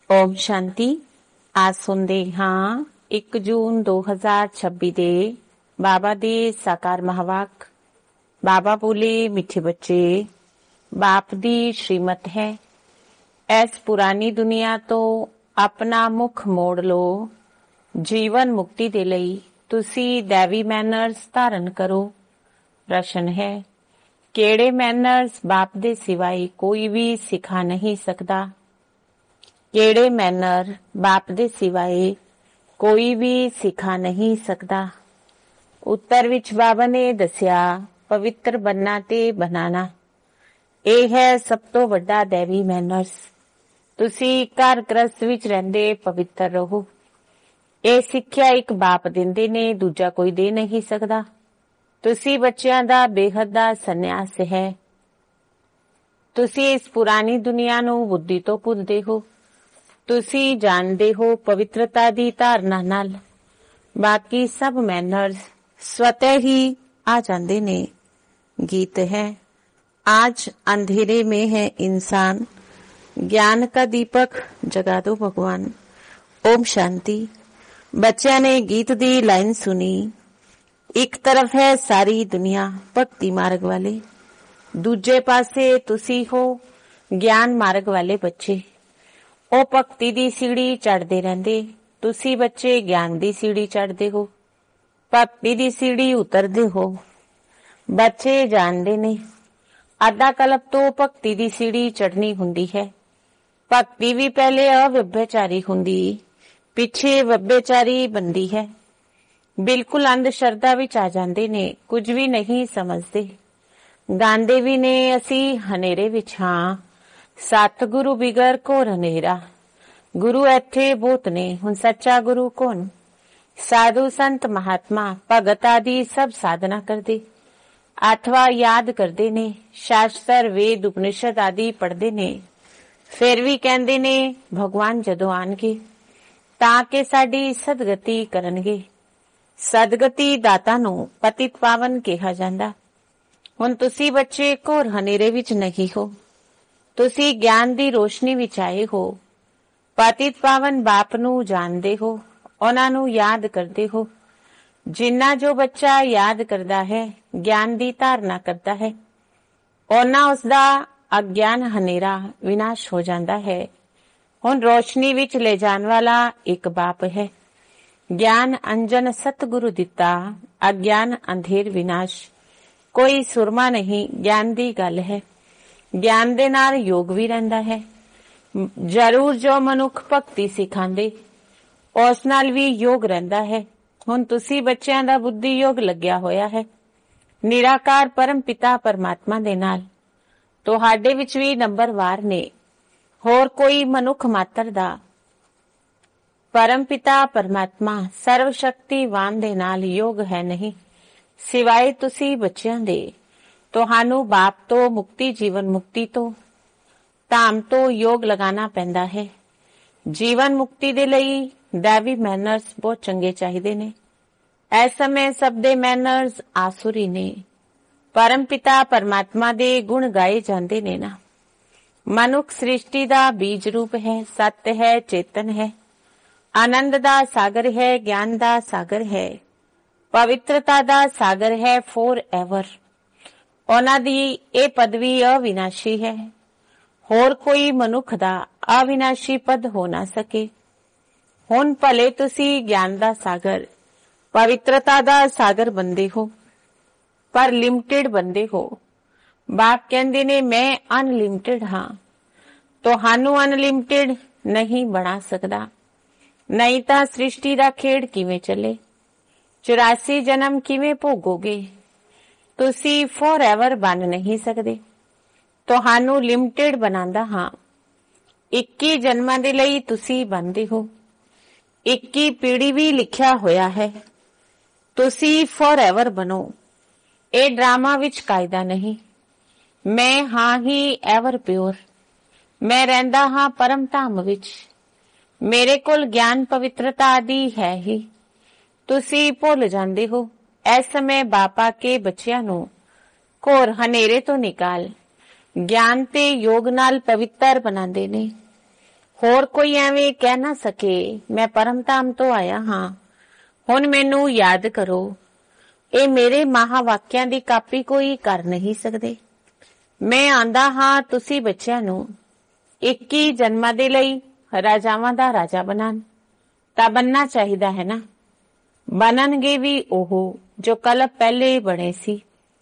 ਓਮ ਸ਼ਾਂਤੀ। आज सुनते हाँ 1 जून 2026 ਦੇ ਬਾਬਾ ਦੇ ਸਾਕਾਰ ਮਹਾਵਾਕ। ਬਾਬਾ ਬੋਲੇ, ਮਿੱਠੇ ਬੱਚੇ, ਬਾਪ ਦੀ ਸ਼੍ਰੀਮਤ ਹੈ। ਇਸ ਪੁਰਾਣੀ ਦੁਨੀਆ ਤੋਂ ਆਪਣਾ ਮੁਖ ਮੋੜ ਲਓ। ਜੀਵਨ ਮੁਕਤੀ ਦੇ ਲਈ ਤੁਸੀਂ ਦੇਵੀ ਮੈਨਰਸ ਧਾਰਨ ਕਰੋ। ਪ੍ਰਸ਼ਨ ਹੈ, ਕਿਹੜੇ ਮੈਨਰਸ ਬਾਪ ਦੇ ਸਿਵਾਏ ਕੋਈ ਵੀ ਸਿਖਾ ਨਹੀਂ ਸਕਦਾ? ਕਿਹੜੇ ਮੈਨਰ ਬਾਪ ਦੇ ਸਿਵਾਏ ਕੋਈ ਵੀ ਸਿਖਾ ਨਹੀਂ ਸਕਦਾ? ਉੱਤਰ ਵਿੱਚ ਬਾਬਾ ਨੇ ਦੱਸਿਆ, ਪਵਿੱਤਰ ਬਣਨਾ ਤੇ ਬਣਾਣਾ, ਇਹ ਹੈ ਸਭ ਤੋਂ ਵੱਡਾ ਦੇਵੀ ਮੈਨਰਸ। ਤੁਸੀਂ ਘਰ ਗ੍ਰਸਤ ਵਿੱਚ ਰਹਿੰਦੇ ਪਵਿੱਤਰ ਰਹੋ। ਇਹ ਸਿੱਖਿਆ ਇੱਕ ਬਾਪ ਦਿੰਦੇ ਨੇ, ਦੂਜਾ ਕੋਈ ਦੇ ਨਹੀਂ ਸਕਦਾ। ਤੁਸੀਂ ਬੱਚਿਆਂ ਦਾ ਬੇਹੱਦ ਦਾ ਸੰਨਿਆਸ ਹੈ। ਤੁਸੀਂ ਇਸ ਪੁਰਾਣੀ ਦੁਨੀਆ ਨੂੰ ਬੁੱਧੀ ਤੋਂ ਭੁੱਲਦੇ ਹੋ। ਤੁਸੀਂ ਜਾਣਦੇ ਹੋ ਪਵਿੱਤਰਤਾ ਦੀ ਧਾਰਨਾ ਨਾਲ ਬਾਕੀ ਸਭ ਮੈਨਰਸ ਸਵਤः ਹੀ ਆ ਜਾਂਦੇ ਨੇ। ਗੀਤ ਹੈ, आज अंधेरे में है इंसान, ज्ञान का दीपक जगा दो भगवान। ओम शांति। ਬੱਚਿਆਂ ਨੇ ਗੀਤ ਦੀ ਲਾਈਨ ਸੁਣੀ। ਇੱਕ ਤਰਫ ਹੈ ਸਾਰੀ ਦੁਨੀਆ ਭਗਤੀ ਮਾਰਗ ਵਾਲੇ, ਦੂਜੇ ਪਾਸੇ ਤੁਸੀਂ ਹੋ ਗਿਆਨ ਮਾਰਗ ਵਾਲੇ ਬੱਚੇ। ਉਹ ਭਗਤੀ ਦੀ ਸੀੜੀ ਚੜ੍ਹਦੇ ਰਹਿੰਦੇ, ਤੁਸੀਂ ਬੱਚੇ ਗਿਆਨ ਦੀ ਸੀੜੀ ਚੜ੍ਹਦੇ ਹੋ। ਭਗਤੀ ਦੀ ਸੀੜੀ ਉਤਰਦੇ ਹੋ। ਬੱਚੇ ਜਾਣਦੇ ਨੇ ਅੱਧਾ ਕਲਪ ਤੋਂ ਭਗਤੀ ਦੀ ਸੀੜੀ ਚੜ੍ਹਨੀ ਹੁੰਦੀ ਹੈ। ਭਗਤੀ ਵੀ ਪਹਿਲੇ ਅਵਿਭਿਆਚਾਰੀ ਹੁੰਦੀ, ਪਿੱਛੇ ਵਿਭਿਆਚਾਰੀ ਬਣਦੀ ਹੈ। ਬਿਲਕੁਲ ਅੰਧ ਸ਼ਰਧਾ ਵਿੱਚ ਆ ਜਾਂਦੇ ਨੇ, ਕੁਝ ਵੀ ਨਹੀਂ ਸਮਝਦੇ। ਗਾਉਂਦੇ ਵੀ ਨੇ, ਅਸੀਂ ਹਨੇਰੇ ਵਿੱਚ ਹਾਂ, ਸਤਿਗੁਰੂ ਬਿਗਰ ਘੋਰ ਹਨੇਰਾ। ਗੁਰੂ ਇੱਥੇ ਬਹੁਤ ਨੇ, ਹੁਣ ਸੱਚਾ ਗੁਰੂ ਕੌਣ? ਸਾਧੂ ਸੰਤ ਮਹਾਤਮਾ ਭਗਤ ਆਦਿ ਸਭ ਸਾਧਨਾ ਕਰਦੇ, ਅਥਵਾ ਯਾਦ ਕਰਦੇ ਨੇ, ਸ਼ਾਸਤਰ ਵੇਦ ਉਪਨਿਸ਼ਦ ਆਦਿ ਪੜ੍ਹਦੇ ਨੇ। ਫਿਰ ਵੀ ਕਹਿੰਦੇ ਨੇ ਭਗਵਾਨ ਜਦੋਂ ਆਣਗੇ ਤਾਂ ਕਿ ਸਾਡੀ ਸਦਗਤੀ ਕਰਨਗੇ। ਸਦਗਤੀ ਦਾਤਾ ਨੂੰ ਪਤਿਤ ਪਾਵਨ ਕਿਹਾ ਜਾਂਦਾ। ਹੁਣ ਤੁਸੀਂ ਬੱਚੇ ਘੋਰ ਹਨੇਰੇ ਵਿੱਚ ਨਹੀਂ ਹੋ, ਤੁਸੀਂ ਗਿਆਨ ਦੀ ਰੋਸ਼ਨੀ ਵਿੱਚ ਆਏ ਹੋ। ਪਤਿਤ ਪਾਵਨ ਬਾਪ ਨੂੰ ਜਾਣਦੇ ਹੋ, ਉਹਨਾਂ ਨੂੰ ਯਾਦ ਕਰਦੇ ਹੋ। ਜਿੰਨਾ ਜੋ ਬੱਚਾ ਯਾਦ ਕਰਦਾ ਹੈ, ਗਿਆਨ ਦੀ ਧਾਰਨਾ ਕਰਦਾ ਹੈ, ਉਹਨਾਂ ਉਸਦਾ ਅਗਿਆਨ ਹਨੇਰਾ ਵਿਨਾਸ਼ ਹੋ ਜਾਂਦਾ ਹੈ। ਹੁਣ ਰੋਸ਼ਨੀ ਵਿੱਚ ਲੈ ਜਾਣ ਵਾਲਾ ਇੱਕ ਬਾਪ ਹੈ। ਗਿਆਨ ਅੰਜਨ ਸਤਿਗੁਰੂ ਦਿੱਤਾ, ਅਗਿਆਨ ਅੰਧੇਰ ਵਿਨਾਸ਼। ਕੋਈ ਸੁਰਮਾ ਨਹੀਂ, ਗਿਆਨ ਦੀ ਗੱਲ ਹੈ। ਗਿਆਨ ਦੇ ਨਾਲ ਯੋਗ ਵੀ ਰਹਿੰਦਾ ਹੈ। ਜ਼ਰੂਰ ਜੋ ਮਨੁੱਖ ਭਗਤੀ ਸਿਖਾਉਂਦੇ ਉਸ ਨਾਲ ਵੀ ਯੋਗ ਰਹਿੰਦਾ ਹੈ। ਹੁਣ ਤੁਸੀਂ ਬੱਚਿਆਂ ਦਾ ਬੁੱਧੀ ਯੋਗ ਲੱਗਿਆ ਹੋਇਆ ਹੈ ਨਿਰਾਕਾਰ ਪਰਮ ਪਿਤਾ ਪਰਮਾਤਮਾ ਦੇ ਨਾਲ। ਤੁਹਾਡੇ ਵਿੱਚ ਵੀ ਨੰਬਰਵਾਰ ਨੇ, ਹੋਰ ਕੋਈ ਮਨੁੱਖ ਮਾਤਰ ਦਾ। ਪਰਮ ਪਿਤਾ ਪਰਮਾਤਮਾ ਸਰਵ ਸ਼ਕਤੀਵਾਨ ਦੇ ਨਾਲ ਯੋਗ ਹੈ ਨਹੀਂ, ਸਿਵਾਏ ਤੁਸੀਂ ਬੱਚਿਆਂ ਦੇ। ਤੁਹਾਨੂੰ ਬਾਪ ਤੋਂ ਮੁਕਤੀ, ਜੀਵਨ ਮੁਕਤੀ ਤੋਂ, ਧਾਮ ਤੋਂ ਯੋਗ ਲਗਾਉਣਾ ਪੈਂਦਾ ਹੈ। ਜੀਵਨ ਮੁਕਤੀ ਦੇ ਲਈ ਦੇਵੀ ਮੈਨਰਸ ਬਹੁਤ ਚੰਗੇ ਚਾਹੀਦੇ ਨੇ। ਇਸ ਸਮੇਂ ਸਭ ਦੇ ਮੈਨਰਸ ਆਸੁਰੀ ਨੇ। ਪਰਮ ਪਿਤਾ ਪਰਮਾਤਮਾ ਦੇ ਗੁਣ ਗਾਏ ਜਾਂਦੇ ਨੇ ਨਾ। ਮਨੁੱਖ ਸ੍ਰਿਸ਼ਟੀ ਦਾ ਬੀਜ ਰੂਪ ਹੈ, ਸੱਤ ਹੈ, ਚੇਤਨ ਹੈ, ਆਨੰਦ ਦਾ ਸਾਗਰ ਹੈ, ਗਿਆਨ ਦਾ ਸਾਗਰ ਹੈ, ਪਵਿੱਤਰਤਾ ਦਾ ਸਾਗਰ ਹੈ, ਫੋਰ ਐਵਰ। ਉਹਨਾਂ ਦੀ ਇਹ ਪਦਵੀ ਅਵਿਨਾਸ਼ੀ ਹੈ। ਹੋਰ ਕੋਈ ਮਨੁੱਖ ਦਾ ਅਵਿਨਾਸ਼ੀ ਪਦ ਹੋ ਨਾ ਸਕੇ। ਹੁਣ ਭਲੇ ਤੁਸੀਂ ਗਿਆਨ ਦਾ ਸਾਗਰ, ਪਵਿੱਤਰਤਾ ਦਾ ਸਾਗਰ ਬੰਦੇ ਹੋ, ਪਰ ਲਿਮਟਿਡ ਬੰਦੇ ਹੋ। ਬਾਪ ਕਹਿੰਦੇ ਨੇ ਮੈਂ ਅਨਲਿਮਟਿਡ ਹਾਂ। ਤੁਹਾਨੂੰ ਅਨਲਿਮਟਿਡ ਨਹੀਂ ਬਣਾ ਸਕਦਾ, ਨਹੀਂ ਤਾਂ ਸ੍ਰਿਸ਼ਟੀ ਦਾ ਖੇਡ ਕਿਵੇਂ ਚੱਲੇ? 84 ਜਨਮ ਕਿਵੇਂ ਭੋਗੋਗੇ? ਤੁਸੀਂ ਫੋਰ ਐਵਰ ਬਣ ਨਹੀਂ ਸਕਦੇ। ਤੁਹਾਨੂੰ ਲਿਮਟਿਡ ਬਣਾਉਂਦਾ ਹਾਂ। 21 ਜਨਮਾਂ ਦੇ ਲਈ ਤੁਸੀਂ ਬਣਦੇ ਹੋ। 21 ਪੀੜੀ ਵੀ ਲਿਖਿਆ ਹੋਇਆ ਹੈ। ਤੁਸੀਂ ਫੋਰ ਐਵਰ ਬਣੋ। ਇਹ ਡਰਾਮਾ ਵਿੱਚ ਕਾਇਦਾ ਨਹੀਂ। ਮੈਂ ਹਾਂ ਹੀ ਐਵਰ ਪਿਓਰ। ਮੈਂ ਰਹਿੰਦਾ ਹਾਂ ਪਰਮ ਧਾਮ ਵਿੱਚ। ਮੇਰੇ ਕੋਲ ਗਿਆਨ ਪਵਿੱਤਰਤਾ ਆਦਿ ਹੈ ਹੀ। ਤੁਸੀਂ ਭੁੱਲ ਜਾਂਦੇ ਹੋ। ਇਸ ਸਮੇਂ ਬਾਪਾ ਕੇ ਬੱਚਿਆਂ ਨੂੰ ਘੋਰ ਹਨੇਰੇ ਤੋਂ ਨਿਕਾਲ ਗਿਆਨ ਤੇ ਯੋਗ ਨਾਲ ਪਵਿੱਤਰ ਬਣਾਉਂਦੇ ਨੇ। ਹੋਰ ਕੋਈ ਐਵੇਂ ਕਹਿ ਨਾ ਸਕੇ ਮੈਂ ਪਰਮ ਧਾਮ ਤੋਂ ਆਇਆ ਹਾਂ, ਹੁਣ ਮੈਨੂੰ ਯਾਦ ਕਰੋ। ਇਹ ਮੇਰੇ ਮਹਾਵਾਕਿਆਂ ਦੀ ਕਾਪੀ ਕੋਈ ਕਰ ਨਹੀਂ ਸਕਦੇ। ਮੈਂ ਆਂਦਾ ਹਾਂ ਤੁਸੀਂ ਬੱਚਿਆਂ ਨੂੰ 21 ਜਨਮਾਂ ਦੇ ਲਈ ਰਾਜਾਵਾਂ ਦਾ ਰਾਜਾ ਬਣਨ, ਤਾਂ ਬਣਨਾ ਚਾਹੀਦਾ ਹੈ ਨਾ। ਬਣਨਗੇ ਵੀ ਉਹ ਜੋ ਕਲਪ ਪਹਿਲੇ ਬਣੇ ਸੀ।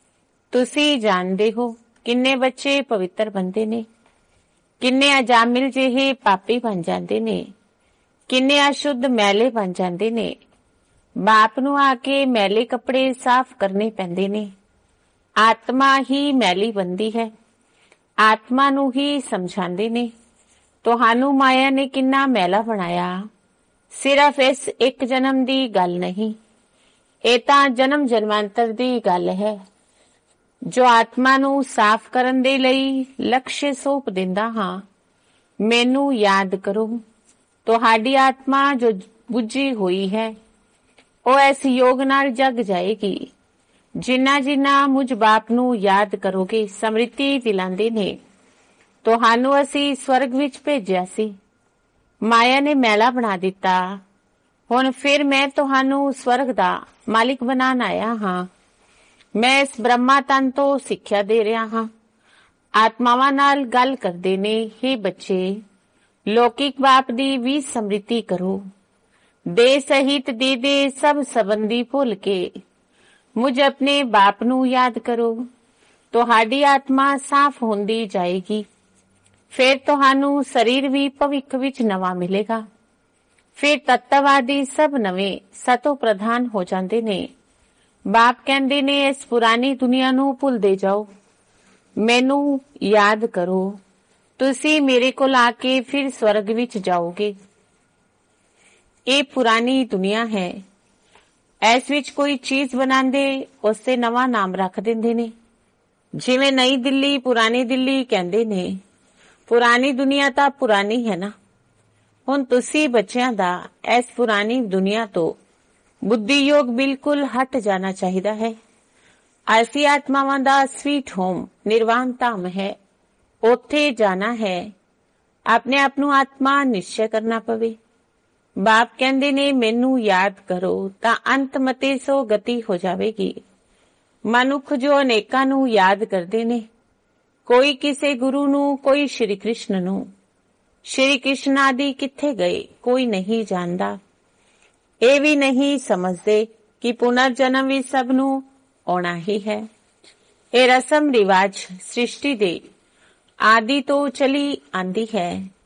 ਤੁਸੀਂ ਜਾਣਦੇ ਹੋ ਕਿੰਨੇ ਬੱਚੇ ਪਵਿੱਤਰ ਬਣਦੇ ਨੇ, ਕਿੰਨੇ ਅਜਾਮਿਲ ਜਿਹੇ ਪਾਪੀ ਬਣ ਜਾਂਦੇ ਨੇ, ਕਿੰਨੇ ਅਸ਼ੁੱਧ ਮੈਲੇ ਬਣ ਜਾਂਦੇ ਨੇ। ਬਾਪ ਨੂੰ ਆ ਕੇ ਮੈਲੇ ਕੱਪੜੇ ਸਾਫ਼ ਕਰਨੇ ਪੈਂਦੇ ਨੇ। ਆਤਮਾ ਹੀ ਮੈਲੀ ਬਣਦੀ ਹੈ, ਆਤਮਾ ਨੂੰ ਹੀ ਸਮਝਾਉਂਦੇ ਨੇ। ਤੁਹਾਨੂੰ ਮਾਇਆ ਨੇ ਕਿੰਨਾ ਮੈਲਾ ਬਣਾਇਆ। ਸਿਰਫ ਇਸ ਇੱਕ ਜਨਮ ਦੀ ਗੱਲ ਨਹੀਂ, ਇਹ ਤਾਂ ਜਨਮ ਜਨਮਾਂਤਰ ਦੀ ਗੱਲ ਹੈ। ਜੋ ਆਤਮਾ ਨੂੰ ਸਾਫ਼ ਕਰਨ ਦੇ ਲਈ ਲਕਸ਼ ਸੌਂਪ ਦਿੰਦਾ ਹਾਂ, ਮੈਨੂੰ ਯਾਦ ਕਰੋ। ਤੁਹਾਡੀ ਆਤਮਾ ਜੋ ਬੁੱਝੀ ਹੋਈ ਹੈ ਉਹ ਇਸ ਯੋਗ ਨਾਲ ਜਗ ਜਾਏਗੀ। ਜਿੰਨਾ ਜਿੰਨਾ ਮੁਝ ਬਾਪ ਨੂੰ ਯਾਦ ਕਰੋਗੇ, ਸਮ੍ਰਿਤੀ ਦਿਲਾਂਦੇ ਨੇ। ਤੁਹਾਨੂੰ ਅਸੀਂ ਸਵਰਗ ਵਿੱਚ ਭੇਜਿਆ ਸੀ, ਮਾਇਆ ਨੇ ਮੈਲਾ ਬਣਾ ਦਿੱਤਾ। ਹੁਣ ਫਿਰ ਮੈਂ ਤੁਹਾਨੂੰ ਸਵਰਗ ਦਾ ਮਾਲਿਕ ਬਣਾਉਣ ਆਇਆ ਹਾਂ। ਮੈਂ ਇਸ ਬ੍ਰਹਮਾ ਤਨ ਤੋਂ ਸਿੱਖਿਆ ਦੇ ਰਿਹਾ ਹਾਂ। ਆਤਮਾਵਾਂ ਨਾਲ ਗੱਲ ਕਰਦੇ ਨੇ, ਹੇ ਬੱਚੇ, ਲੌਕਿਕ ਬਾਪ ਦੀ ਵੀ ਸਮ੍ਰਿਤੀ ਕਰੋ। ਦੇ ਸਹਿਤ ਦੇ ਸਭ ਸੰਬੰਧੀ ਭੁੱਲ ਕੇ ਮੁਝ ਆਪਣੇ ਬਾਪ ਨੂੰ ਯਾਦ ਕਰੋ। ਤੁਹਾਡੀ ਆਤਮਾ ਸਾਫ਼ ਹੁੰਦੀ ਜਾਏਗੀ। ਫਿਰ ਤੁਹਾਨੂੰ ਸਰੀਰ ਵੀ ਭਵਿੱਖ ਵਿੱਚ ਨਵਾਂ ਮਿਲੇਗਾ। ਫਿਰ ਤੱਤਵਾਦੀ ਸਭ ਨਵੇਂ ਸਤੋ ਪ੍ਰਧਾਨ ਹੋ ਜਾਂਦੇ ਨੇ। ਬਾਪ ਕਹਿੰਦੇ ਨੇ ਇਸ ਪੁਰਾਣੀ ਦੁਨੀਆ ਨੂੰ ਭੁੱਲਦੇ ਜਾਓ, ਮੈਨੂੰ ਯਾਦ ਕਰੋ। ਤੁਸੀਂ ਮੇਰੇ ਕੋਲ ਆ ਕੇ ਫਿਰ ਸਵਰਗ ਵਿੱਚ ਜਾਓਗੇ। ਇਹ ਪੁਰਾਣੀ ਦੁਨੀਆ ਹੈ। ਇਸ ਵਿੱਚ ਕੋਈ ਚੀਜ਼ ਬਣਾਉਂਦੇ ਉਸ ਤੇ ਨਵਾਂ ਨਾਮ ਰੱਖ ਦਿੰਦੇ ਨੇ। ਜਿਵੇਂ ਨਈ ਦਿੱਲੀ ਪੁਰਾਣੀ ਦਿੱਲੀ ਕਹਿੰਦੇ ਨੇ। ਪੁਰਾਣੀ ਦੁਨੀਆ ਤਾਂ ਪੁਰਾਣੀ ਹੈ ਨਾ। ਹੁਣ ਤੁਸੀਂ ਬੱਚਿਆਂ ਦਾ ਇਸ ਪੁਰਾਣੀ ਦੁਨੀਆ ਤੋਂ ਬੁੱਧੀ ਯੋਗ ਬਿਲਕੁਲ ਹਟ ਜਾਣਾ ਚਾਹੀਦਾ ਹੈ। ਅਸੀਂ ਆਤਮਾਵਾਂ ਦਾ ਸਵੀਟ ਹੋਮ ਨਿਰਵਾਣ ਧਾਮ ਹੈ, ਉੱਥੇ ਜਾਣਾ ਹੈ। ਆਪਣੇ ਆਪ ਨੂੰ ਆਤਮਾ ਨਿਸ਼ਚੈ ਕਰਨਾ ਪਵੇ। ਬਾਪ ਕਹਿੰਦੇ ਨੇ ਮੈਨੂੰ ਯਾਦ ਕਰੋ ਤਾਂ ਅੰਤ ਮਤੇ ਸੋ ਗਤੀ ਹੋ ਜਾਵੇਗੀ। ਮਨੁੱਖ ਜੋ ਅਨੇਕਾਂ ਨੂੰ ਯਾਦ ਕਰਦੇ ਨੇ, ਕੋਈ ਕਿਸੇ ਗੁਰੂ ਨੂੰ, ਕੋਈ ਸ਼੍ਰੀ ਕ੍ਰਿਸ਼ਨ ਨੂੰ। ਸ਼੍ਰੀ ਕ੍ਰਿਸ਼ਨ ਆਦਿ ਕਿੱਥੇ ਗਏ ਕੋਈ ਨਹੀਂ ਜਾਣਦਾ। ਇਹ ਵੀ ਨਹੀਂ ਸਮਝਦੇ ਕਿ ਪੁਨਰ ਜਨਮ ਵੀ ਸਭ ਨੂੰ ਆਉਣਾ ਹੀ ਹੈ। ਇਹ ਰਸਮ ਰਿਵਾਜ ਸ੍ਰਿਸ਼ਟੀ ਦੇ ਆਦਿ ਤੋਂ ਚਲੀ ਆਂਦੀ ਹੈ।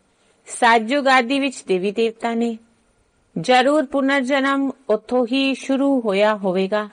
ਸਤਯੁਗ ਆਦਿ ਵਿੱਚ ਦੇਵੀ ਦੇਵਤਾ ਨੇ। ਜ਼ਰੂਰ ਪੁਨਰ ਜਨਮ ਉੱਥੋਂ ਹੀ ਸ਼ੁਰੂ ਹੋਇਆ ਹੋਵੇਗਾ।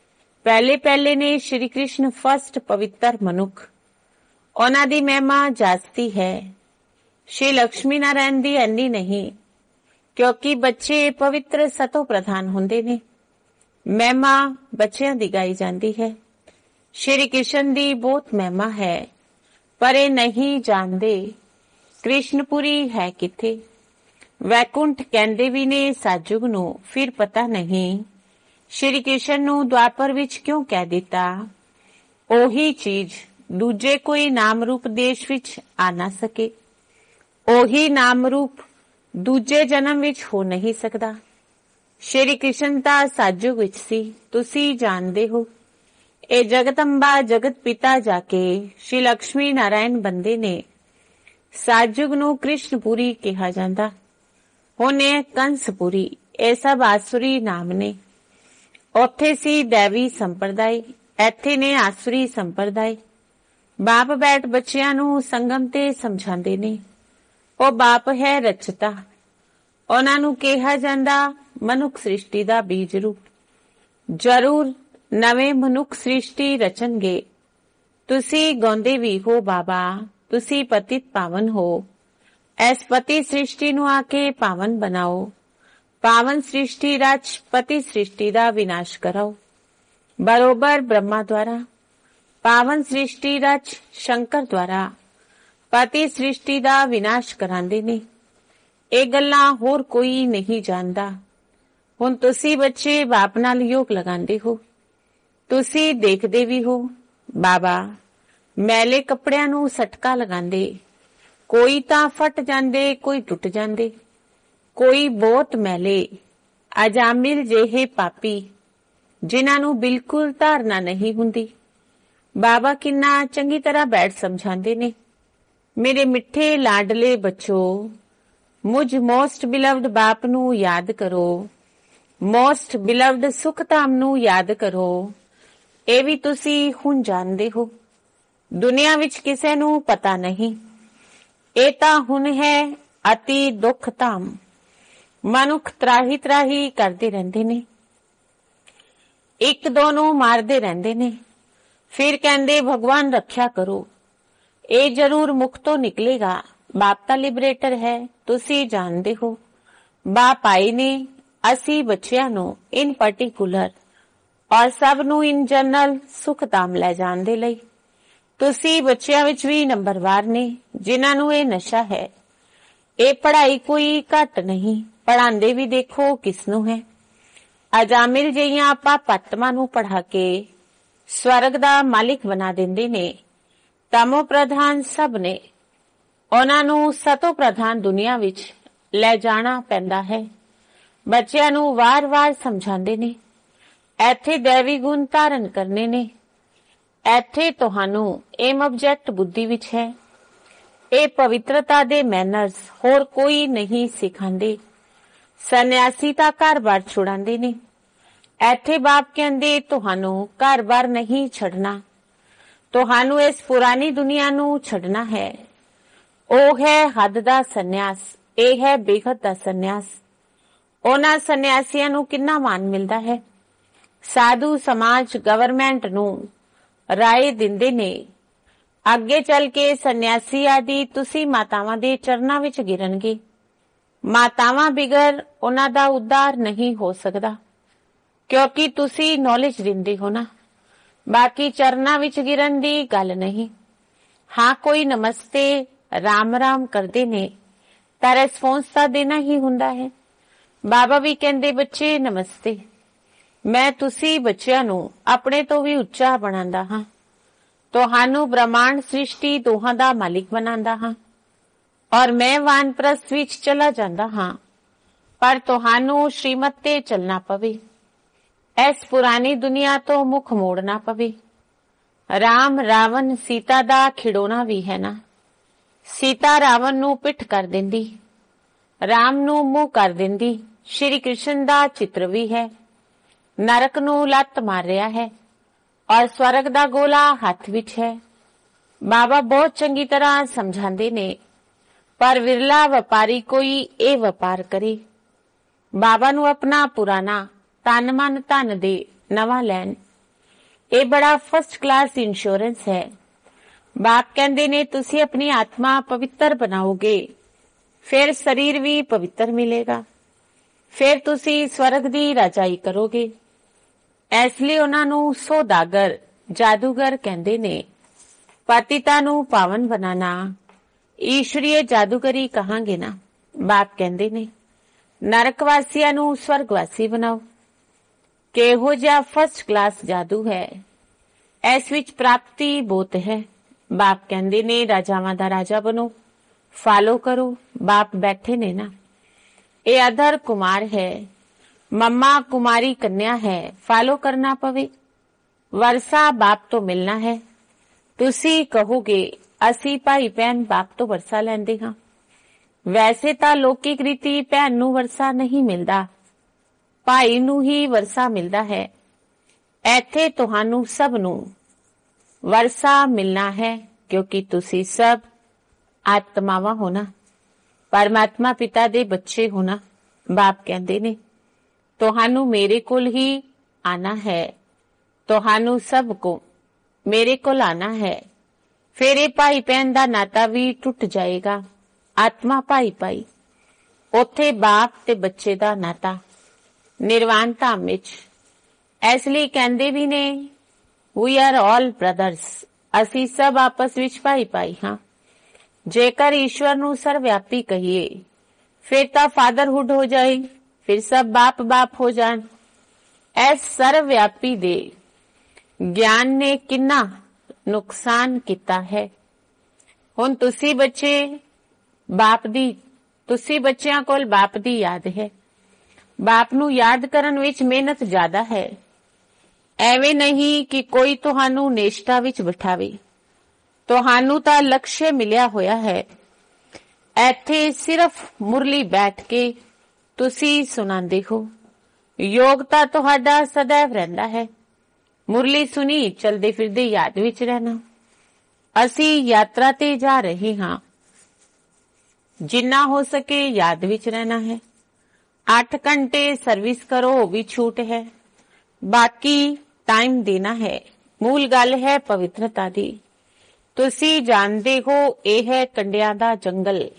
ਪਹਿਲੇ ਨੇ ਸ਼੍ਰੀ ਕ੍ਰਿਸ਼ਨ ਫਸਟ ਪਵਿੱਤਰ ਮਨੁੱਖ, ਉਹਨਾਂ ਦੀ ਮਹਿਮਾ ਜਾਸਤੀ ਹੈ। ਸ਼੍ਰੀ ਲక్ష్ਮੀ ਨਾਰਾਇਣ ਦੀ ਇੰਨੀ ਨਹੀਂ, ਕਿਉਂਕਿ ਬੱਚੇ ਪਵਿੱਤਰ ਸਤੋ ਪ੍ਰਧਾਨ ਹੁੰਦੇ ਨੇ। ਮਹਿਮਾ ਬੱਚਿਆਂ ਦੀ ਗਾਈ ਜਾਂਦੀ ਹੈ। ਸ਼੍ਰੀ ਕ੍ਰਿਸ਼ਨ ਦੀ ਬਹੁਤ ਮਹਿਮਾ ਹੈ, ਪਰ ਇਹ ਨਹੀਂ ਜਾਣਦੇ ਕ੍ਰਿਸ਼ਨਪੁਰੀ ਹੈ ਕਿੱਥੇ। ਵੈਕੁੰਠ ਕਹਿੰਦੇ ਵੀ ਨੇ ਸਤਯੁਗ ਨੂੰ, ਫਿਰ ਪਤਾ ਨਹੀਂ ਸ਼੍ਰੀ ਕ੍ਰਿਸ਼ਨ ਨੂੰ ਦੁਆਪਰ ਵਿੱਚ ਕਿਉਂ ਕਹਿ ਦਿੱਤਾ। ਉਹੀ ਚੀਜ਼ ਦੂਜੇ ਕੋਈ ਨਾਮ ਰੂਪ ਦੇਸ਼ ਵਿੱਚ ਆ ਨਾ ਸਕੇ। ਉਹੀ ਨਾਮ ਰੂਪ ਦੂਜੇ ਜਨਮ ਵਿੱਚ ਹੋ ਨਹੀਂ ਸਕਦਾ। ਸ਼੍ਰੀ ਕ੍ਰਿਸ਼ਨ ਤਾਂ ਸਤਯੁਗ ਵਿੱਚ ਸੀ, ਤੁਸੀਂ ਜਾਣਦੇ ਹੋ। ਇਹ ਜਗਤੰਬਾ ਜਗਤ ਪਿਤਾ ਜਾ ਕੇ ਸ਼੍ਰੀ ਲక్ష్ਮੀ ਨਾਰਾਇਣ ਬੰਦੇ ਨੇ। ਸਤਯੁਗ ਨੂੰ ਕ੍ਰਿਸ਼ਨਪੁਰੀ ਕਿਹਾ ਜਾਂਦਾ। ਹੁਣ ਇਹ ਕੰਸਪੁਰੀ, ਇਹ ਸਭ ਆਸੁਰੀ ਨਾਮ ਨੇ। ਉੱਥੇ ਸੀ ਦੇਵੀ ਸੰਪਰਦਾਇ, ਇੱਥੇ ਨੇ ਆਸੁਰੀ ਸੰਪਰਦਾਇ। ਬਾਪ ਬੈਠ ਬੱਚਿਆਂ ਨੂੰ ਸੰਗਮ ਤੇ ਸਮਝਾਉਂਦੇ ਨੇ। ਉਹ ਬਾਪ ਹੈ ਰਚਤਾ। ਉਹਨਾਂ ਨੂੰ ਕਿਹਾ ਜਾਂਦਾ ਮਨੁੱਖ ਸ੍ਰਿਸ਼ਟੀ ਦਾ ਬੀਜ ਰੂਪ। ਜ਼ਰੂਰ ਨਵੇਂ ਮਨੁੱਖ ਸ੍ਰਿਸ਼ਟੀ ਰਚਨਗੇ। ਤੁਸੀਂ ਗਾਉਂਦੇ ਵੀ ਹੋ ਬਾਬਾ, ਤੁਸੀਂ ਪਤਿਤ ਪਾਵਨ ਹੋ। ਇਸ ਪਤੀ ਸ੍ਰਿਸ਼ਟੀ ਨੂੰ ਆ ਕੇ ਪਾਵਨ ਬਣਾਓ। ਪਾਵਨ ਸ੍ਰਿਸ਼ਟੀ ਰਚ ਪਤੀ ਸ੍ਰਿਸ਼ਟੀ ਦਾ ਵਿਨਾਸ਼ ਕਰਾਓ। ਬਰੋਬਰ ਬ੍ਰਹਮਾ ਦੁਆਰਾ ਪਾਵਨ ਸ੍ਰਿਸ਼ਟੀ ਰਚ ਸ਼ੰਕਰ ਦੁਆਰਾ ਪਤੀ ਸ੍ਰਿਸ਼ਟੀ ਦਾ ਵਿਨਾਸ਼ ਕਰਾਂਦੇ ਨੇ। ਇਹ ਗੱਲਾਂ ਹੋਰ ਕੋਈ ਨਹੀਂ ਜਾਣਦਾ। ਹੁਣ ਤੁਸੀਂ ਬੱਚੇ ਬਾਪ ਨਾਲ ਯੋਗ ਲਗਾਉਂਦੇ ਹੋ। ਤੁਸੀਂ ਦੇਖਦੇ ਵੀ ਹੋ ਬਾਬਾ ਮੈਲੇ ਕੱਪੜਿਆਂ ਨੂੰ ਸਟਕਾ ਲਗਾਉਂਦੇ, ਕੋਈ ਤਾਂ ਫਟ ਜਾਂਦੇ, ਕੋਈ ਟੁੱਟ ਜਾਂਦੇ, ਕੋਈ ਬਹੁਤ ਮੈਲੇ ਅਜਾਮਿਲ ਜਿਹੇ ਪਾਪੀ ਜਿਨ੍ਹਾਂ ਨੂੰ ਬਿਲਕੁਲ ਧਾਰਨਾ ਨਹੀਂ ਹੁੰਦੀ। ਬਾਬਾ ਕਿੰਨਾ ਚੰਗੀ ਤਰ੍ਹਾਂ ਬੈਠ ਸਮਝਾਉਂਦੇ ਨੇ। ਮੇਰੇ ਮਿੱਠੇ ਲਾਡਲੇ ਬੱਚੋ, ਮੁਝ ਮੋਸਟ ਬਿਲਵਡ ਬਾਪ ਨੂੰ ਯਾਦ ਕਰੋ, ਮੋਸਟ ਬਿਲਵਡ ਸੁਖਧਾਮ ਨੂੰ ਯਾਦ ਕਰੋ। ਇਹ ਵੀ ਤੁਸੀਂ ਹੁਣ ਜਾਣਦੇ ਹੋ। ਦੁਨੀਆ ਵਿੱਚ ਕਿਸੇ ਨੂੰ ਪਤਾ ਨਹੀਂ। ਇਹ ਤਾਂ ਹੁਣ ਹੈ ਅਤੀ ਦੁੱਖ ਧਾਮ। ਮਨੁੱਖ ਤਰਾਹੀ ਤਰਾਹੀ ਕਰਦੇ ਰਹਿੰਦੇ ਨੇ, ਇੱਕ ਦੋ ਨੂੰ ਮਾਰਦੇ ਰਹਿੰਦੇ ਨੇ, ਫਿਰ ਕਹਿੰਦੇ ਭਗਵਾਨ ਰੱਖਿਆ ਕਰੋ। ਇਹ ਜ਼ਰੂਰ ਮੁਖ ਤੋਂ ਨਿਕਲੇਗਾ। ਬਾਪ ਤਾਂ ਲਿਬਰੇਟਰ ਹੈ, ਤੁਸੀਂ ਜਾਣਦੇ ਹੋ। ਬਾਪ ਆਏ ਨੇ ਅਸੀਂ ਬੱਚਿਆਂ ਨੂੰ ਇਨ ਪਾਰਟਿਕੂਲਰ ਔਰ ਸਭ ਨੂੰ ਇਨ ਜਨਰਲ ਸੁਖਧਾਮ ਲੈ ਜਾਣ ਦੇ ਲਈ। ਤੁਸੀਂ ਬੱਚਿਆਂ ਵਿੱਚ ਵੀ ਨੰਬਰਵਾਰ ਨੇ ਜਿਨ੍ਹਾਂ ਨੂੰ ਇਹ ਨਸ਼ਾ ਹੈ। ਇਹ ਪੜ੍ਹਾਈ ਕੋਈ ਘੱਟ ਨਹੀਂ, ਪੜ੍ਹਾਉਂਦੇ ਵੀ ਦੇਖੋ ਕਿਸ ਨੂੰ ਹੈ। ਅਜਾਮਿਲ ਜਿਹੀਆਂ ਪਾਪਾਤਮਾ ਨੂੰ ਪੜ੍ਹਾ ਕੇ ਸਵਰਗ ਦਾ ਮਾਲਿਕ ਬਣਾ ਦਿੰਦੇ ਨੇ। ਤਮੋ ਪ੍ਰਧਾਨ ਸਭ ਨੇ, ਉਹਨਾਂ ਨੂੰ ਸਤੋ ਪ੍ਰਧਾਨ ਦੁਨੀਆ ਵਿੱਚ ਲੈ ਜਾਣਾ ਪੈਂਦਾ ਹੈ। ਬੱਚਿਆਂ ਨੂੰ ਵਾਰ-ਵਾਰ ਸਮਝਾਉਂਦੇ ਨੇ, ਇੱਥੇ ਦੇਵੀ ਗੁਣ ਧਾਰਨ ਕਰਨੇ ਨੇ। ਇੱਥੇ ਤੁਹਾਨੂੰ ਏਮ ਆਬਜੈਕਟ ਬੁੱਧੀ ਵਿੱਚ ਹੈ। ਇਹ ਪਵਿੱਤਰਤਾ ਦੇ ਮੈਨਰਸ ਹੋਰ ਕੋਈ ਨਹੀਂ ਸਿਖਾਉਂਦੇ। ਸੰਨਿਆਸੀ ਤਾਂ ਘਰ-ਬਾਰ ਛੁਡਾਉਂਦੇ ਨੇ। ਇੱਥੇ ਬਾਪ ਕਹਿੰਦੇ ਤੁਹਾਨੂੰ ਘਰ-ਬਾਰ ਨਹੀਂ ਛੱਡਣਾ, ਤੁਹਾਨੂੰ ਇਸ ਪੁਰਾਣੀ ਦੁਨੀਆ ਨੂੰ ਛੱਡਣਾ ਹੈ। ਉਹ ਹੈ ਹੱਦ ਦਾ ਸੰਨਿਆਸ, ਇਹ ਹੈ ਬੇਹੱਦ ਦਾ ਸੰਨਿਆਸ। ਉਹਨਾਂ ਸੰਨਿਆਸੀਆਂ ਨੂੰ ਕਿੰਨਾ ਮਾਣ ਮਿਲਦਾ ਹੈ। ਸਾਧੂ ਸਮਾਜ ਗਵਰਨਮੈਂਟ ਨੂੰ ਰਾਏ ਦਿੰਦੇ ਨੇ, ਅੱਗੇ ਚੱਲ ਕੇ ਸੰਨਿਆਸੀ ਆਦਿ ਤੁਸੀਂ ਮਾਤਾਵਾਂ ਦੇ ਚਰਨਾਂ ਵਿੱਚ ਗਿਰਨਗੇ। ਮਾਤਾਵਾਂ ਬਿਗਰ ਉਹਨਾਂ ਦਾ ਉद्धार ਨਹੀਂ ਹੋ ਸਕਦਾ, ਕਿਉਂਕਿ ਤੁਸੀਂ ਨੌਲੇਜ ਦਿੰਦੇ ਹੋ ਨਾ। ਬਾਕੀ ਚਰਨਾਂ ਵਿੱਚ ਗਿਰਨ ਦੀ ਗੱਲ ਨਹੀਂ। ਹਾਂ, ਕੋਈ ਨਮਸਤੇ ਰਾਮ ਰਾਮ ਕਰਦੇ ਨੇ ਤਾਂ ਰਿਸਪੌਂਸ ਤਾਂ ਦੇਣਾ ਹੀ ਹੁੰਦਾ ਹੈ। ਬਾਬਾ ਵੀ ਕਹਿੰਦੇ ਬੱਚੇ ਨਮਸਤੇ। ਮੈਂ ਤੁਸੀਂ ਬੱਚਿਆਂ ਨੂੰ ਆਪਣੇ ਤੋਂ ਵੀ ਉੱਚਾ ਬਣਾਉਂਦਾ ਹਾਂ। ਤੁਹਾਨੂੰ ਬ੍ਰਹਮਾਂਡ ਸ੍ਰਿਸ਼ਟੀ ਦੋਹਾਂ ਦਾ ਮਾਲਿਕ ਬਣਾਉਂਦਾ ਹਾਂ ਔਰ ਮੈਂ ਵਾਨਪ੍ਰਸਥ ਵਿੱਚ ਚਲਾ ਜਾਂਦਾ ਹਾਂ, ਪਰ ਤੁਹਾਨੂੰ ਸ਼੍ਰੀਮਤ ਤੇ ਚੱਲਣਾ ਪਵੇ। ਇਸ ਪੁਰਾਣੀ ਦੁਨੀਆ ਤੋਂ ਮੁਖ ਮੋੜਨਾ ਪਵੇ। ਰਾਮ ਰਾਵਣ ਸੀਤਾ ਦਾ ਖਿਡੌਣਾ ਵੀ ਹੈ ਨਾ। ਸੀਤਾ ਰਾਵਣ ਨੂੰ ਪਿੱਠ ਕਰ ਦਿੰਦੀ, ਰਾਮ ਨੂੰ ਮੂੰਹ ਕਰ ਦਿੰਦੀ। ਸ਼੍ਰੀ ਕ੍ਰਿਸ਼ਨ ਦਾ ਚਿੱਤਰ ਵੀ ਹੈ। ਨਰਕ ਨੂੰ ਲੱਤ ਮਾਰ ਰਿਹਾ ਹੈ ਔਰ ਸਵਰਗ ਦਾ ਗੋਲਾ ਹੱਥ ਵਿੱਚ ਹੈ। ਬਾਬਾ ਬਹੁਤ ਚੰਗੀ ਤਰ੍ਹਾਂ ਸਮਝਾਉਂਦੇ ਨੇ, ਪਰ ਵਿਰਲਾ ਵਪਾਰੀ ਕੋਈ ਇਹ ਵਪਾਰ ਕਰੇ। ਬਾਬਾ ਨੂੰ ਆਪਣਾ ਪੁਰਾਣਾ ਤਨ ਮਨ ਧਨ ਦੇ ਨਵਾਂ ਲੈਣ, ਇਹ ਬੜਾ ਫਸਟ ਕਲਾਸ ਇੰਸ਼ੋਰੈਂਸ ਹੈ। ਬਾਪ ਕਹਿੰਦੇ ਨੇ ਤੁਸੀਂ ਆਪਣੀ ਆਤਮਾ ਪਵਿੱਤਰ ਬਣਾਓਗੇ, ਫਿਰ ਸਰੀਰ ਵੀ ਪਵਿੱਤਰ ਮਿਲੇਗਾ, ਫਿਰ ਤੁਸੀਂ ਸਵਰਗ ਦੀ ਰਾਜਾਈ ਕਰੋਗੇ। ਇਸ ਲਈ ਉਹਨਾਂ ਨੂੰ ਸੌਦਾਗਰ ਜਾਦੂਗਰ ਕਹਿੰਦੇ ਨੇ। ਪਤਿਤਾਂ ਨੂੰ ਪਾਵਨ ਬਣਾਣਾ ਈਸ਼ਵਰੀਏ ਜਾਦੂਗਰੀ ਕਹਾਂਗੇ ਨਾ। ਬਾਪ ਕਹਿੰਦੇ ਨੇ ਨਰਕ ਵਾਸੀਆਂ ਨੂੰ ਸਵਰਗਵਾਸੀ ਬਣਾਓ। ਕਿਹੋ ਜਿਹਾ ਫਸਟ ਕਲਾਸ ਜਾਦੂ ਹੈ, ਇਸ ਵਿੱਚ ਪ੍ਰਾਪਤੀ ਬਹੁਤ ਹੈ। ਬਾਪ ਕਹਿੰਦੇ ਨੇ ਰਾਜਾਵਾਂ ਦਾ ਰਾਜਾ ਬਣੋ, ਫਾਲੋ ਕਰੋ। ਬਾਪ ਬੈਠੇ ਨੇ ਨਾ। ਇਹ ਅਧਰ ਕੁਮਾਰ ਹੈ, ਮੰਮਾ ਕੁਮਾਰੀ ਕੰਨਿਆ ਹੈ, ਫਾਲੋ ਕਰਨਾ ਪਵੇ। ਵਰਸਾ ਬਾਪ ਤੋਂ ਮਿਲਣਾ ਹੈ। ਤੁਸੀਂ ਕਹੋਗੇ ਅਸੀਂ ਭਾਈ ਭੈਣ ਬਾਪ ਤੋਂ ਵਰਸਾ ਲੈਂਦੇ ਹਾਂ। ਵੈਸੇ ਤਾਂ ਲੌਕਿਕ ਰੀਤੀ ਭੈਣ ਨੂੰ ਵਰਸਾ ਨਹੀਂ ਮਿਲਦਾ, ਭਾਈ ਨੂੰ ਹੀ ਵਰਸਾ ਮਿਲਦਾ ਹੈ। ਇੱਥੇ ਤੁਹਾਨੂੰ ਸਭ ਨੂੰ ਵਰਸਾ ਮਿਲਣਾ ਹੈ, ਕਿਉਂਕਿ ਤੁਸੀਂ ਸਭ ਆਤਮਾਵਾਂ ਹੋ ਨਾ, ਪਰਮਾਤਮਾ ਪਿਤਾ ਦੇ ਬੱਚੇ ਹੋ ਨਾ। ਬਾਪ ਕਹਿੰਦੇ ਨੇ ਤੁਹਾਨੂੰ ਮੇਰੇ ਕੋਲ ਹੀ ਆਣਾ ਹੈ, ਤੁਹਾਨੂੰ ਸਭ ਕੋ ਮੇਰੇ ਕੋਲ ਆਣਾ ਹੈ। ਫਿਰ ਇਹ ਭਾਈ ਭੈਣ ਦਾ ਨਾਤਾ ਵੀ ਟੁੱਟ ਜਾਏਗਾ। ਆਤਮਾ ਭਾਈ ਭਾਈ, ਉੱਥੇ ਬਾਪ ਤੇ ਬੱਚੇ ਦਾ ਨਾਤਾ ਨਿਰਵਾਣ ਧਾਮ ਵਿੱਚ। ਇਸ ਲਈ ਕਹਿੰਦੇ ਵੀ ਨੇ ਵੀ ਆਰ ਆਲ ਬ੍ਰਦਰਸ, ਅਸੀਂ ਸਭ ਆਪਸ ਵਿੱਚ ਭਾਈ ਭਾਈ ਹਾਂ। ਜੇਕਰ ਈਸ਼ਵਰ ਨੂੰ ਸਰਵਿਆਪੀ ਕਹੀਏ ਫਿਰ ਤਾਂ ਫਾਦਰਹੁੱਡ ਹੋ ਜਾਏ, ਫਿਰ ਸਭ ਬਾਪ ਬਾਪ ਹੋ ਜਾਣ। ਇਸ ਸਰਵਿਆਪੀ ਦੇ ਗਿਆਨ ਨੇ ਕਿੰਨਾ ਨੁਕਸਾਨ ਕੀਤਾ ਹੈ। ਹੁਣ ਤੁਸੀਂ ਬੱਚੇ ਬਾਪ ਦੀ, ਤੁਸੀਂ ਬੱਚਿਆਂ ਕੋਲ ਬਾਪ ਦੀ ਯਾਦ ਹੈ। ਬਾਪ ਨੂੰ ਯਾਦ ਕਰਨ ਵਿੱਚ ਮਿਹਨਤ ਜ਼ਿਆਦਾ ਹੈ। ਐਵੇਂ ਨਹੀਂ ਕਿ ਕੋਈ ਤੁਹਾਨੂੰ ਨੇਸ਼ਟਾ ਵਿੱਚ ਬਿਠਾਵੇ। ਤੁਹਾਨੂੰ ਤਾਂ ਲਕਸ਼ ਮਿਲਿਆ ਹੋਇਆ ਹੈ। ਇੱਥੇ ਸਿਰਫ ਮੁਰਲੀ ਬੈਠ ਕੇ ਤੁਸੀਂ ਸੁਣਾਉਂਦੇ ਹੋ। ਯੋਗ ਤਾਂ ਤੁਹਾਡਾ ਸदैव ਰਹਿੰਦਾ ਹੈ। ਮੁਰਲੀ ਸੁਣੀ ਚਲਦੇ ਫਿਰਦੇ ਯਾਦ ਵਿੱਚ ਰਹਿਣਾ। ਅਸੀਂ ਯਾਤਰਾ ਤੇ ਜਾ ਰਹੇ ਹਾਂ। ਜਿੰਨਾ ਹੋ ਸਕੇ ਯਾਦ ਵਿੱਚ ਰਹਿਣਾ ਹੈ। 8 ਘੰਟੇ ਸਰਵਿਸ ਕਰੋ ਉਹ ਵੀ ਛੂਟ ਹੈ। ਬਾਕੀ ਟਾਈਮ ਦੇਣਾ ਹੈ। ਮੂਲ ਗੱਲ ਹੈ ਪਵਿੱਤਰਤਾ ਦੀ। ਤੁਸੀਂ ਜਾਣਦੇ ਹੋ ਇਹ ਹੈ ਕੰਡਿਆਂ ਦਾ ਜੰਗਲ,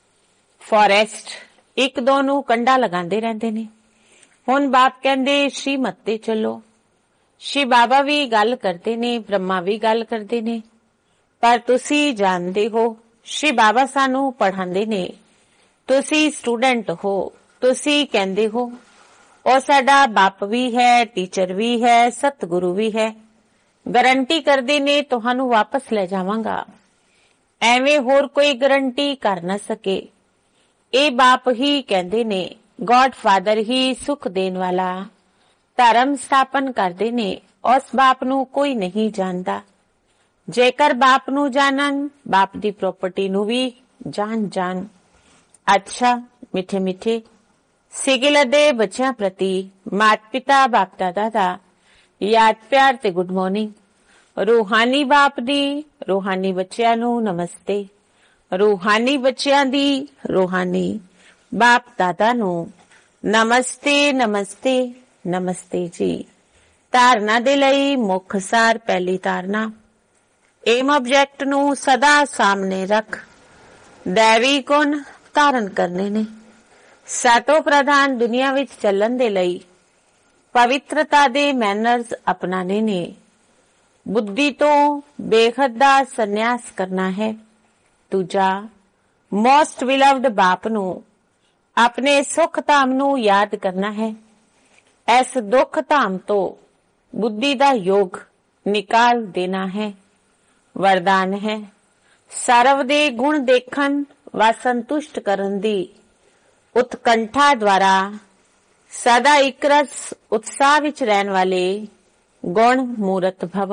ਫੋਰੈਸਟ। ਇੱਕ ਦੋ ਨੂੰ ਕੰਡਾ ਲਗਾਉਂਦੇ ਰਹਿੰਦੇ ਨੇ। ਹੁਣ ਬਾਪ ਕਹਿੰਦੇ ਸ਼੍ਰੀਮਤ ਤੇ ਚੱਲੋ। ਸ਼੍ਰੀ ਬਾਬਾ ਵੀ ਗੱਲ ਕਰਦੇ ਨੇ, ਬ੍ਰਹਮਾ ਵੀ ਗੱਲ ਕਰਦੇ ਨੇ, ਪਰ ਤੁਸੀਂ ਜਾਣਦੇ ਹੋ ਸ਼੍ਰੀ ਬਾਬਾ ਸਾਨੂੰ ਪੜ੍ਹਾਉਂਦੇ ਨੇ। ਤੁਸੀਂ ਸਟੂਡੈਂਟ ਹੋ। ਤੁਸੀਂ ਕਹਿੰਦੇ ਹੋ ਉਹ ਸਾਡਾ ਬਾਪ ਵੀ ਹੈ, ਟੀਚਰ ਵੀ ਹੈ, ਸਤਿਗੁਰੂ ਵੀ ਹੈ। ਗਾਰੰਟੀ ਕਰਦੇ ਨੇ ਤੁਹਾਨੂੰ ਵਾਪਸ ਲੈ ਜਾਵਾਂਗਾ। ਐਵੇਂ ਹੋਰ ਕੋਈ ਗਾਰੰਟੀ ਕਰ ਨਾ ਸਕੇ। ਇਹ ਬਾਪ ਹੀ ਕਹਿੰਦੇ ਨੇ। ਗॉड ਫਾਦਰ ਹੀ ਸੁਖ ਦੇਣ ਵਾਲਾ ਧਰਮ ਸਥਾਪਨ ਕਰਦੇ ਨੇ। ਉਸ ਬਾਪ ਨੂੰ ਕੋਈ ਨਹੀਂ ਜਾਣਦਾ। ਜੇਕਰ ਬਾਪ ਨੂੰ ਜਾਣਨ, ਬਾਪ ਦੀ ਪ੍ਰਾਪਰਟੀ ਨੂੰ ਵੀ ਜਾਣ। ਅੱਛਾ ਮਿੱਠੇ ਮਿੱਠੇ ਸਿਗਿਲ ਦੇ ਬੱਚਿਆਂ ਪ੍ਰਤੀ ਮਾਤ ਪਿਤਾ ਬਾਪ ਦਾਦਾ ਦਾ ਯਾਦ ਪਿਆਰ ਤੇ ਗੁੱਡ ਮਾਰਨਿੰਗ। ਰੂਹਾਨੀ ਬਾਪ ਦੀ ਰੂਹਾਨੀ ਬੱਚਿਆਂ ਨੂੰ ਨਮਸਤੇ। ਰੂਹਾਨੀ ਬੱਚਿਆਂ ਦੀ ਰੂਹਾਨੀ ਬਾਪ ਦਾਦਾ ਨੂੰ ਨਮਸਤੇ ਨਮਸਤੇ ਨਮਸਤੇ ਜੀ। ਧਾਰਨਾ ਦੇ ਲਈ ਮੁੱਖ ਸਾਰ। ਪਹਿਲੀ ਧਾਰਨਾ, ਏਮ ਆਬਜੈਕਟ ਨੂੰ ਸਦਾ ਸਾਹਮਣੇ ਰੱਖ ਦੈਵੀ ਗੁਣ ਧਾਰਨ ਕਰਨੇ ਨੇ। ਸਤੋ ਪ੍ਰਧਾਨ ਦੁਨੀਆ ਵਿੱਚ ਚੱਲਣ ਦੇ ਲਈ ਪਵਿੱਤਰਤਾ ਦੇ ਮੈਨਰਜ਼ ਅਪਣਾਣੇ ਨੇ। ਬੁੱਧੀ ਤੋਂ ਬੇਹੱਦ ਦਾ ਸੰਨਿਆਸ ਕਰਨਾ ਹੈ। ਦੂਜਾ, ਮੋਸਟ ਬਿਲਵਡ ਬਾਪ ਨੂੰ ਆਪਣੇ ਸੁਖ ਧਾਮ ਨੂੰ ਯਾਦ ਕਰਨਾ ਹੈ। ਇਸ ਦੁੱਖ ਧਾਮ ਤੋਂ ਬੁੱਧੀ ਦਾ ਯੋਗ ਨਿਕਾਲ ਦੇਣਾ ਹੈ। ਵਰਦਾਨ ਹੈ ਸਰਵ ਦੇ ਗੁਣ ਦੇਖਣ व ਸੰਤੁਸ਼ਟ ਕਰਨ ਦੀ ਉਤਕੰਠਾ ਦੁਆਰਾ ਸਦਾ ਇੱਕ ਰਸ ਉਤਸ਼ਾਹ ਵਿੱਚ ਰਹਿਣ ਵਾਲੇ ਗੁਣ ਮੂਰਤ ਭਵ।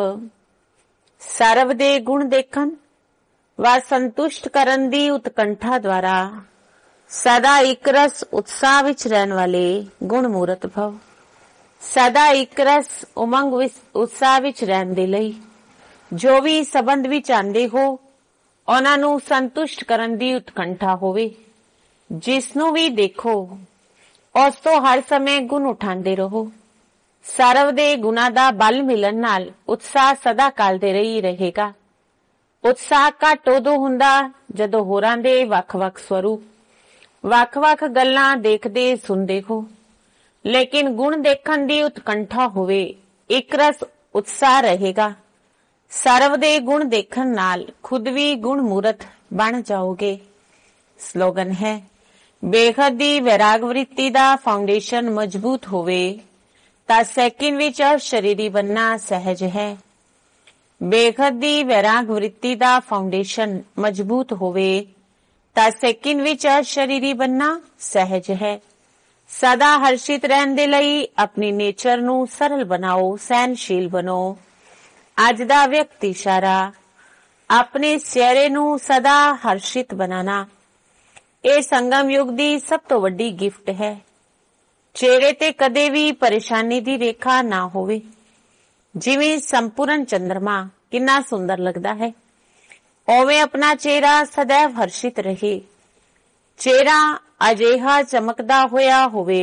ਸਰਵ ਦੇ ਗੁਣ ਦੇਖਣ व ਸੰਤੁਸ਼ਟ ਕਰਨ ਦੀ ਉਤਕੰਠਾ ਦੁਆਰਾ ਸਦਾ ਇੱਕ ਰਸ ਉਤਸ਼ਾਹ ਵਿੱਚ ਰਹਿਣ ਵਾਲੇ ਗੁਣ ਮੂਰਤ ਭਵ। ਸਦਾ ਇੱਕ ਰਸ ਉਮੰਗ ਵਿੱਚ ਉਤਸ਼ਾਹ ਵਿੱਚ ਰਹਿਣ ਦੇ ਲਈ ਜੋ ਵੀ ਸੰਬੰਧ ਵਿੱਚ ਆਉਂਦੇ ਹੋ ਉਹਨਾਂ ਨੂੰ ਸੰਤੁਸ਼ਟ ਕਰਨ ਦੀ ਉਤਕੰਠਾ ਹੋਵੇ। ਜਿਸ ਨੂੰ ਵੀ ਦੇਖੋ ਉਸ ਤੋਂ ਹਰ ਸਮੇਂ ਗੁਣ ਉਠਾਉਂਦੇ ਰਹੋ। ਸਰਵ ਦੇ ਗੁਣਾਂ ਦਾ ਬਲ ਮਿਲਣ ਨਾਲ ਉਤਸ਼ਾਹ ਸਦਾ ਕਾਲ ਦੇ ਰਹੀ ਰਹੇਗਾ। ਉਤਸ਼ਾਹ ਘੱਟ ਉਦੋਂ ਹੁੰਦਾ ਜਦੋਂ ਹੋਰਾਂ ਦੇ ਵੱਖ-ਵੱਖ ਸਵਰੂਪ, ਵੱਖ-ਵੱਖ ਗੱਲਾਂ ਦੇਖਦੇ ਸੁਣਦੇ ਹੋ। ਲੇਕਿਨ ਗੁਣ ਦੇਖਣ ਦੀ ਉਤਕੰਠਾ ਹੋਵੇ, ਇੱਕ ਰਸ ਉਤਸ਼ਾਹ ਰਹੇਗਾ। ਸਰਵ ਦੇ ਗੁਣ ਦੇਖਣ ਨਾਲ ਖੁਦ ਵੀ ਗੁਣ ਮੂਰਤ ਬਣ ਜਾਓਗੇ। ਸਲੋਗਨ ਹੈ ਬੇਹੱਦ ਦੀ ਵੈਰਾਗ ਵ੍ਰਿਤੀ ਦਾ ਫਾਊਂਡੇਸ਼ਨ ਮਜ਼ਬੂਤ ਹੋਵੇ ਤਾਂ ਸੈਕਿੰਡ ਵਿੱਚ ਸ਼ਰੀਰੀ ਬਣਨਾ ਸਹਿਜ ਹੈ। ਬੇਹੱਦ ਦੀ ਵੈਰਾਗ ਵ੍ਰਿਤੀ ਦਾ ਫਾਊਂਡੇਸ਼ਨ ਮਜ਼ਬੂਤ ਹੋਵੇ ਤਾਂ ਸੈਕਿੰਡ ਵਿੱਚ ਸ਼ਰੀਰੀ ਬਣਨਾ ਸਹਿਜ ਹੈ। ਸਦਾ ਹਰਸ਼ਿਤ ਰਹਿਣ ਦੇ ਲਈ ਆਪਣੀ ਨੇਚਰ ਨੂੰ ਸਰਲ ਬਣਾਓ, ਸਹਿਨਸ਼ੀਲ ਬਣੋ। ਅੱਜ ਦਾ ਵਿਅਕਤੀ ਇਸ਼ਾਰਾ ਆਪਣੇ ਚਿਹਰੇ ਨੂੰ ਸਦਾ ਹਰਸ਼ਿਤ ਬਣਾਣਾ। ਇਹ ਸੰਗਮ ਯੁੱਗ ਦੀ ਸਭ ਤੋਂ ਵੱਡੀ ਗਿਫਟ ਹੈ। ਚਿਹਰੇ ਤੇ ਕਦੇ ਵੀ ਪਰੇਸ਼ਾਨੀ ਦੀ ਰੇਖਾ ਨਾ ਹੋਵੇ। ਜਿਵੇਂ ਸੰਪੂਰਨ ਚੰਦਰਮਾ ਕਿੰਨਾ ਸੁੰਦਰ ਲੱਗਦਾ ਹੈ, ਉਵੇਂ ਆਪਣਾ ਚਿਹਰਾ ਸदैव ਹਰਸ਼ਿਤ ਰਹੇ। ਚਿਹਰਾ ਅਜਿਹਾ ਚਮਕਦਾ ਹੋਇਆ ਹੋਵੇ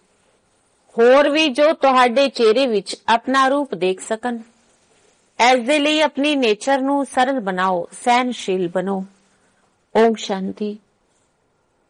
ਹੋਰ ਵੀ ਜੋ ਤੁਹਾਡੇ ਚਿਹਰੇ ਵਿੱਚ ਆਪਣਾ ਰੂਪ ਦੇਖ ਸਕਣ। ਇਸ ਦੇ ਲਈ ਆਪਣੀ ਨੇਚਰ ਨੂੰ ਸਰਲ ਬਣਾਓ, ਸਹਿਨਸ਼ੀਲ ਬਣੋ। ਓਮ ਸ਼ਾਂਤੀ।